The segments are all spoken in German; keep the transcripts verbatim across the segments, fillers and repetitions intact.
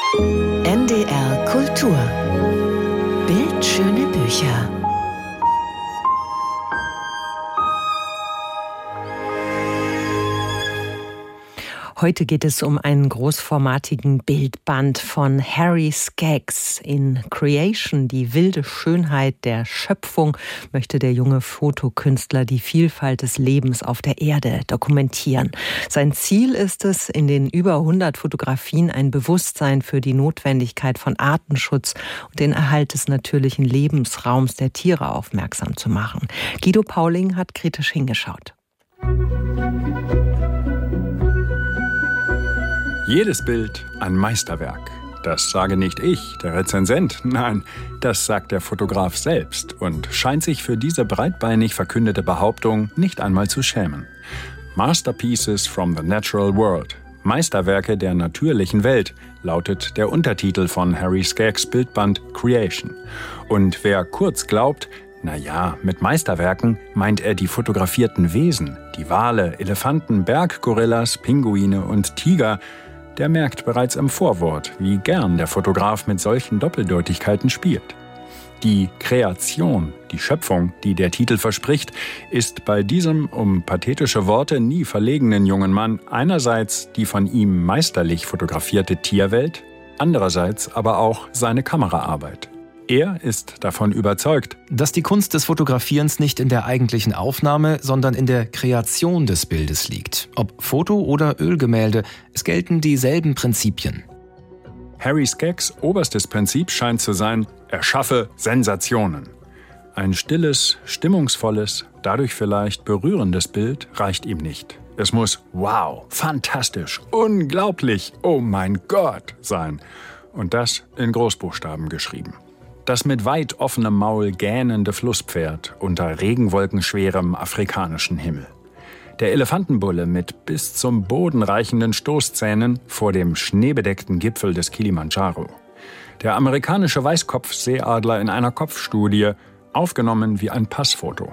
N D R Kultur. Bildschöne Bücher. Heute geht es um einen großformatigen Bildband von Harry Skaggs. In Creation, die wilde Schönheit der Schöpfung, möchte der junge Fotokünstler die Vielfalt des Lebens auf der Erde dokumentieren. Sein Ziel ist es, in den über hundert Fotografien ein Bewusstsein für die Notwendigkeit von Artenschutz und den Erhalt des natürlichen Lebensraums der Tiere aufmerksam zu machen. Guido Pauling hat kritisch hingeschaut. Jedes Bild ein Meisterwerk. Das sage nicht ich, der Rezensent. Nein, das sagt der Fotograf selbst und scheint sich für diese breitbeinig verkündete Behauptung nicht einmal zu schämen. Masterpieces from the Natural World. Meisterwerke der natürlichen Welt, lautet der Untertitel von Harry Skaggs Bildband Creation. Und wer kurz glaubt, na ja, mit Meisterwerken meint er die fotografierten Wesen, die Wale, Elefanten, Berggorillas, Pinguine und Tiger, der merkt bereits im Vorwort, wie gern der Fotograf mit solchen Doppeldeutigkeiten spielt. Die Kreation, die Schöpfung, die der Titel verspricht, ist bei diesem um pathetische Worte nie verlegenen jungen Mann einerseits die von ihm meisterlich fotografierte Tierwelt, andererseits aber auch seine Kameraarbeit. Er ist davon überzeugt, dass die Kunst des Fotografierens nicht in der eigentlichen Aufnahme, sondern in der Kreation des Bildes liegt. Ob Foto oder Ölgemälde, es gelten dieselben Prinzipien. Harry Skaggs oberstes Prinzip scheint zu sein, erschaffe Sensationen. Ein stilles, stimmungsvolles, dadurch vielleicht berührendes Bild reicht ihm nicht. Es muss wow, fantastisch, unglaublich, oh mein Gott sein. Und das in Großbuchstaben geschrieben. Das mit weit offenem Maul gähnende Flusspferd unter regenwolkenschwerem afrikanischen Himmel. Der Elefantenbulle mit bis zum Boden reichenden Stoßzähnen vor dem schneebedeckten Gipfel des Kilimandscharo. Der amerikanische Weißkopfseeadler in einer Kopfstudie, aufgenommen wie ein Passfoto.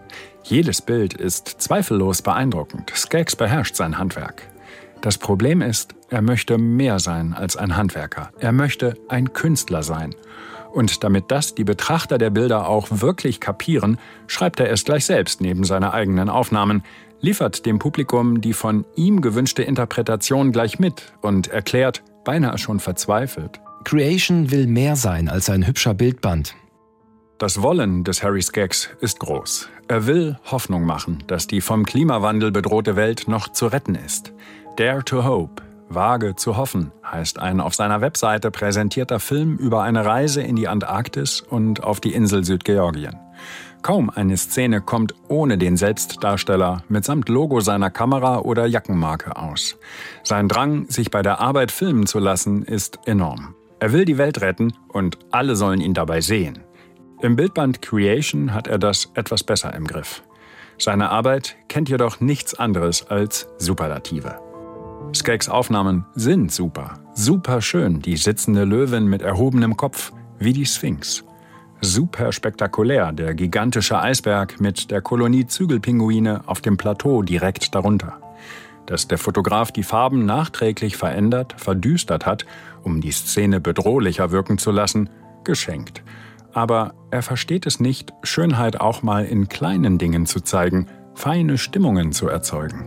Jedes Bild ist zweifellos beeindruckend. Skaggs beherrscht sein Handwerk. Das Problem ist, er möchte mehr sein als ein Handwerker. Er möchte ein Künstler sein. Und damit das die Betrachter der Bilder auch wirklich kapieren, schreibt er es gleich selbst neben seiner eigenen Aufnahmen, liefert dem Publikum die von ihm gewünschte Interpretation gleich mit und erklärt, beinahe schon verzweifelt: Creation will mehr sein als ein hübscher Bildband. Das Wollen des Harry Skaggs ist groß. Er will Hoffnung machen, dass die vom Klimawandel bedrohte Welt noch zu retten ist. Dare to Hope. Wage zu hoffen, heißt ein auf seiner Webseite präsentierter Film über eine Reise in die Antarktis und auf die Insel Südgeorgien. Kaum eine Szene kommt ohne den Selbstdarsteller mitsamt Logo seiner Kamera oder Jackenmarke aus. Sein Drang, sich bei der Arbeit filmen zu lassen, ist enorm. Er will die Welt retten und alle sollen ihn dabei sehen. Im Bildband Creation hat er das etwas besser im Griff. Seine Arbeit kennt jedoch nichts anderes als Superlative. Skaggs Aufnahmen sind super, super schön, die sitzende Löwin mit erhobenem Kopf, wie die Sphinx. Super spektakulär, der gigantische Eisberg mit der Kolonie Zügelpinguine auf dem Plateau direkt darunter. Dass der Fotograf die Farben nachträglich verändert, verdüstert hat, um die Szene bedrohlicher wirken zu lassen, geschenkt. Aber er versteht es nicht, Schönheit auch mal in kleinen Dingen zu zeigen, feine Stimmungen zu erzeugen.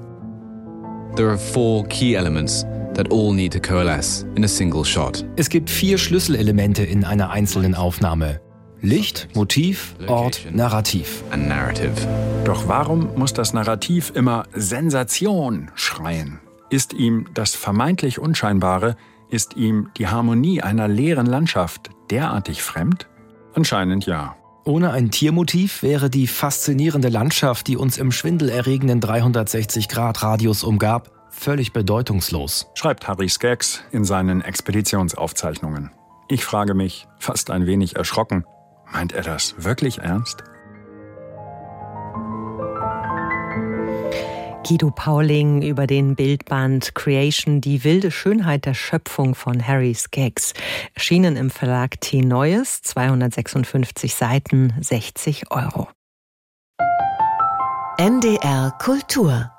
There are four key elements that all need to coalesce in a single shot. Es gibt vier Schlüsselelemente in einer einzelnen Aufnahme: Licht, Motiv, Ort, Narrativ. And narrative. Doch warum muss das Narrativ immer Sensation schreien? Ist ihm das vermeintlich Unscheinbare, ist ihm die Harmonie einer leeren Landschaft derartig fremd? Anscheinend ja. Ohne ein Tiermotiv wäre die faszinierende Landschaft, die uns im schwindelerregenden dreihundertsechzig Grad Radius umgab, völlig bedeutungslos. Schreibt Harry Skaggs in seinen Expeditionsaufzeichnungen. Ich frage mich, fast ein wenig erschrocken, meint er das wirklich ernst? Guido Pauling über den Bildband Creation, die wilde Schönheit der Schöpfung von Harry Skaggs. Erschienen im Verlag T. Neues, zweihundertsechsundfünfzig Seiten, sechzig Euro. N D R Kultur